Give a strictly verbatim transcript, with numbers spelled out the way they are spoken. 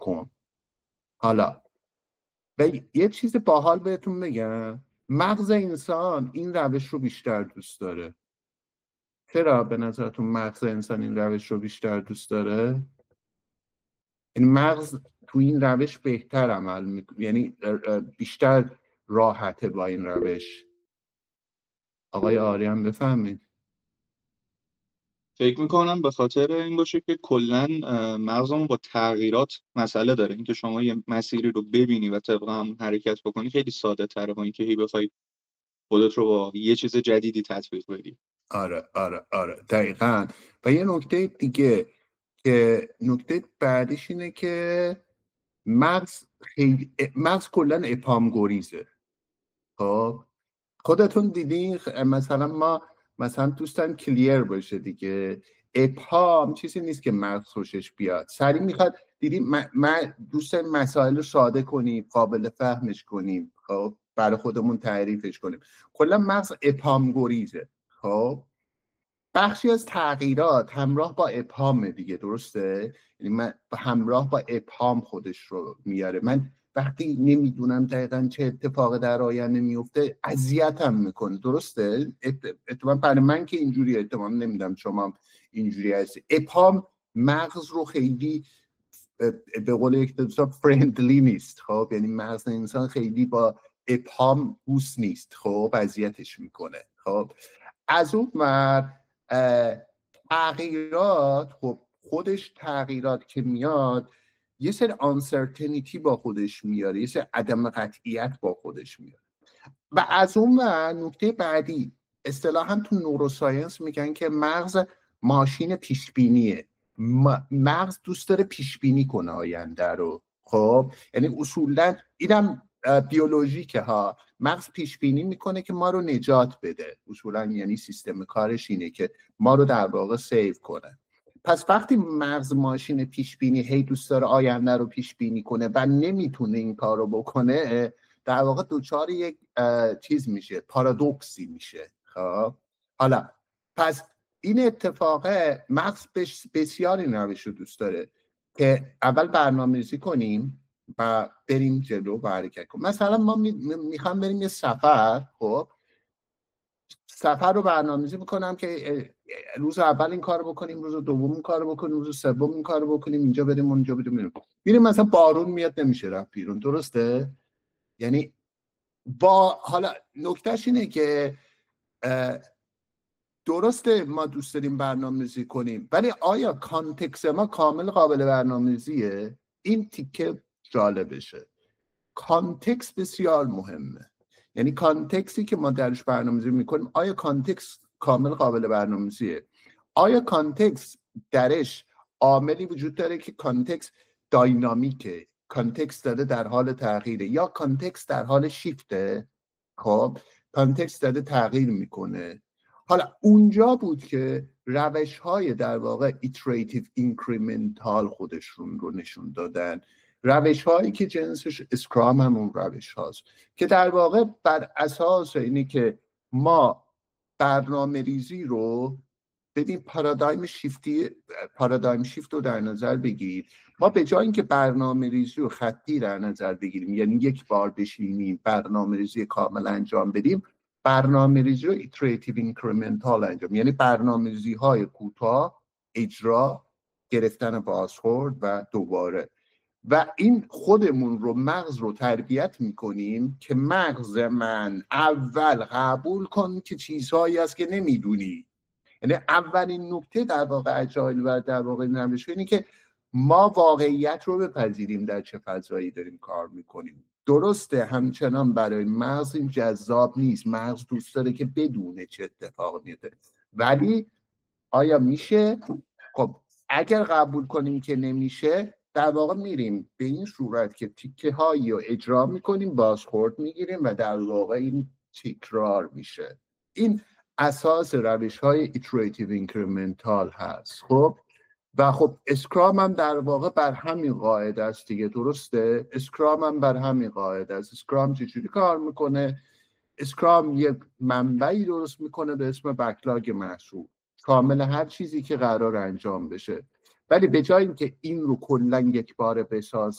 کن. حالا و یه چیز باحال بهتون بگم، مغز انسان این روش رو بیشتر دوست داره. چرا به نظرتون مغز انسان این روش رو بیشتر دوست داره؟ این مغز تو این روش بهتر عمل میکنه، یعنی بیشتر راحته با این روش. آقای آریان بفهمید. فکر میکنم به خاطر این باشه که کلا مغزمون با تغییرات مسئله داره. اینکه شما یه مسیری رو ببینی و طبق هم حرکت بکنی خیلی ساده تره با اینکه هی بخوای خودت رو با یه چیز جدیدی تطبیق بدی. آره آره آره دقیقاً. و یه نکته دیگه که نکته بعدیش اینه که مغز خیلی مغز کلا اپام گریزه. خب خودتون دیدین مثلا ما مثلا دوستان کلیر باشه دیگه، اپام چیزی نیست که مغز خوشش بیاد، سریع میخواد دیدیم من دوست مسائل رو ساده کنیم، قابل فهمش کنیم، خب برای خودمون تعریفش کنیم. کلا مغز اپام گریزه. خب بخشی از تغییرات همراه با ابهام دیگه، درسته؟ یعنی من همراه با ابهام خودش رو میاره. من وقتی نمیدونم دقیقاً چه اتفاق در آینده میفته اذیتم میکنه، درسته؟ اتفاقا برای من که اینجوری احتمال نمیدم شما اینجوری هستی. ابهام مغز رو خیلی به قول یک دوستا فرندلی نیست. خب یعنی مغز انسان خیلی با ابهام دوست نیست، خب اذیتش میکنه. خب از اون ور تغییرات، خب خودش تغییرات که میاد یه سری uncertainty با خودش میاره، یه سری عدم قطعیت با خودش میاره. و از اون ور نکته بعدی، اصطلاحاً تو نوروساینس میگن که مغز ماشین پیشبینیه. مغز دوست داره پیشبینی کنه آینده رو. خب یعنی اصولاً اینم بیولوژیکه ها، مغز پیش بینی میکنه که ما رو نجات بده اصولا، یعنی سیستم کارش اینه که ما رو در واقع سیو کنه. پس وقتی مغز ماشین پیش بینی هی دوست داره آینده رو پیش بینی کنه و نمیتونه این کار رو بکنه، در واقع دوچار یک چیز میشه، پارادوکسی میشه. خب حالا پس این اتفاق مغز بسیار این روش رو دوست داره که اول برنامه‌ریزی کنیم و بریم جلو و حرکت کنیم. مثلا ما میخوام بریم یه سفر، خب سفر رو برنامه‌ریزی میکنم که روز اول این کارو بکنیم، روز دوم این کارو بکنیم، روز سوم این کارو بکنیم، اینجا بریم اونجا بریم. میریم مثلا بارون میاد نمیشه رفت بیرون، درسته؟ یعنی با حالا نکتهش اینه که درسته ما دوست داریم برنامه‌ریزی کنیم، ولی آیا کانتکست ما کامل قابل برنامه‌ریزیه؟ این تیکه جالبشه. کانتکست بسیار مهمه. یعنی کانتکستی که ما درش برنامه‌ریزی میکنیم، آیا کانتکست کامل قابل برنامه‌ریزیه؟ آیا کانتکست درش عاملی وجود داره که کانتکست داینامیکه، کانتکست داره در حال تغییره، یا کانتکست در حال شیفته؟ خب کانتکست داره تغییر میکنه. حالا اونجا بود که روش های در واقع ایتریتیو اینکریمنتال خودشون رو نشون دادن، روش هایی که جنسش اسکرام هم اون روش هاست که در واقع بر اساس اینی که ما برنامه ریزی رو ببین، پارادایم شیفتی، پارادایم شیفت رو در نظر بگیر. ما به جای اینکه برنامه ریزی رو خطی در نظر بگیریم، یعنی یک بار بشینیم برنامه ریزی کامل انجام بدیم، برنامه ریزی رو ایتریتیو اینکریمنتال انجام، یعنی برنامه ریزی های کوتاه، اجرا، گرفتن بازخورد و دوباره. و این خودمون رو مغز رو تربیت میکنیم که مغز من اول قبول کن که چیزهایی هست که نمیدونی. یعنی اولین نکته در واقع اجایل و در واقع نمیشه اینه که ما واقعیت رو بپذیریم در چه فضایی داریم کار میکنیم. درسته همچنان برای مغز این جذاب نیست، مغز دوست داره که بدونه چه اتفاق میفته، ولی آیا میشه؟ خب اگر قبول کنیم که نمیشه، در واقع میریم به این صورت که تیکه هایی رو اجرا میکنیم، بازخورد میگیریم و در واقع این تکرار میشه. این اساس روش های ایتریتیو اینکریمنتال هست. خب و خب اسکرام هم در واقع بر همین قاعده است دیگه، درسته؟ اسکرام هم بر همین قاعده است. اسکرام چجوری کار میکنه؟ اسکرام یک منبعی درست میکنه به اسم بکلاگ محصول، کامل هر چیزی که قرار انجام بشه. ولی به جای اینکه این رو کلا یک بار بسازم